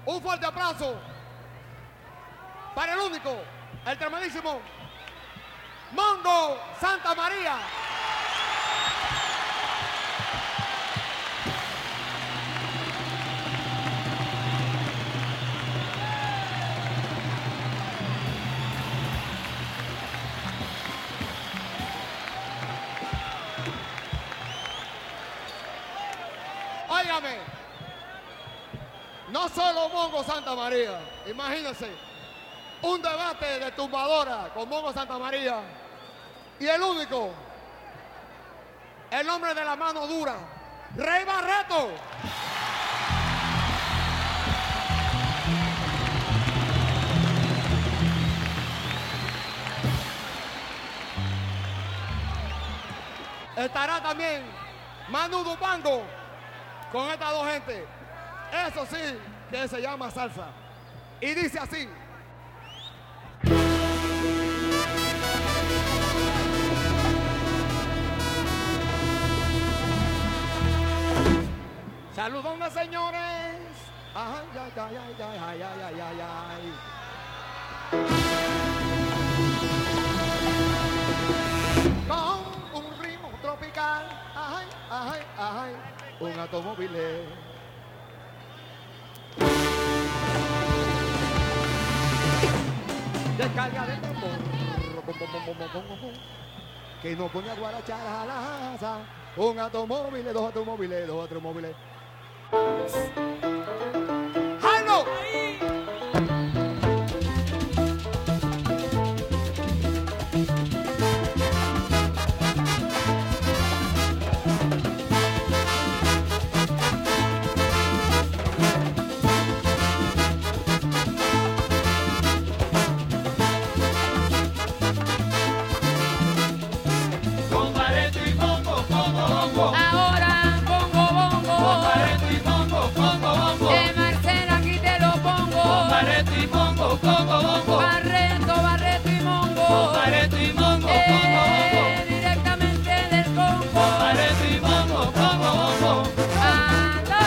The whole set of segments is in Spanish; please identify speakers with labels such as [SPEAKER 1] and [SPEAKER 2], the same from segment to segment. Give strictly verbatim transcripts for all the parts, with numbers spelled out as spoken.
[SPEAKER 1] Un fuerte aplauso para el único, el tremendísimo Mongo Santa María. Óigame, no solo Mongo Santa María, imagínense, un debate de tumbadora con Mongo Santa María y el único, el hombre de la mano dura, Rey Barreto. Estará también Manu Dupango con estas dos gente. Eso sí que se llama salsa. Y dice así. Saludos, señores. Ay, ay, ay, ay, ay, ay, ay, ay, ay. Con un ritmo tropical. Ay, ay, ay. Un automóvil. Descarga de tambor que no pone a guarachar a la asa. Un automóvil, dos automóviles, dos automóviles. ¡Jairo!
[SPEAKER 2] Ahora bongo bongo,
[SPEAKER 3] Con Barreto y bongo, bongo, bongo.
[SPEAKER 2] de Marcela aquí te lo pongo.
[SPEAKER 3] Con Barreto y bongo, bongo, bongo.
[SPEAKER 2] Barreto, Barreto y Mongo.
[SPEAKER 3] Con Barreto y bongo, bongo,
[SPEAKER 2] Eh,
[SPEAKER 3] bongo.
[SPEAKER 2] directamente del Congo.
[SPEAKER 3] Con Barreto y bongo, bongo, bongo.
[SPEAKER 2] Anda.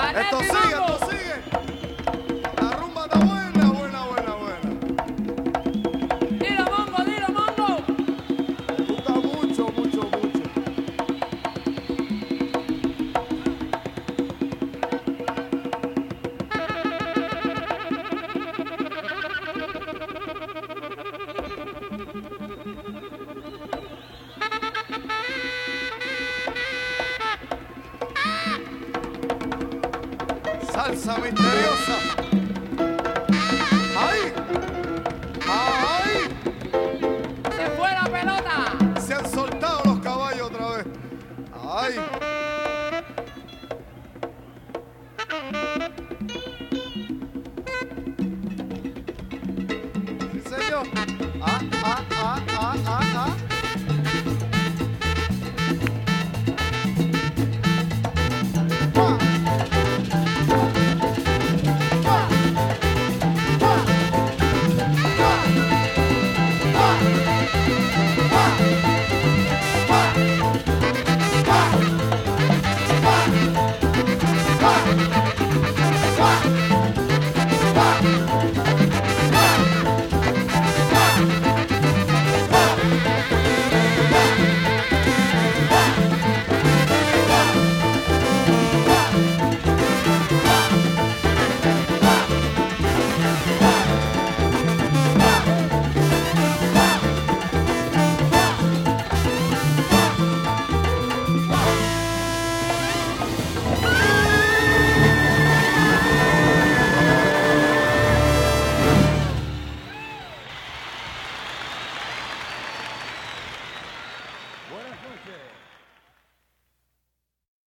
[SPEAKER 2] Barreto
[SPEAKER 4] Esto
[SPEAKER 2] y
[SPEAKER 4] sigue,
[SPEAKER 2] Mongo.
[SPEAKER 4] esto sigue. La rumba está buena, buena, buena, buena.
[SPEAKER 2] Dilo, Mongo, dilo, Mongo.
[SPEAKER 4] Me gusta mucho, mucho, mucho. Salsa misteriosa. ¡Ay! ¡Ay!
[SPEAKER 2] Se fue la pelota.
[SPEAKER 4] Se han soltado los caballos otra vez. ¡Ay!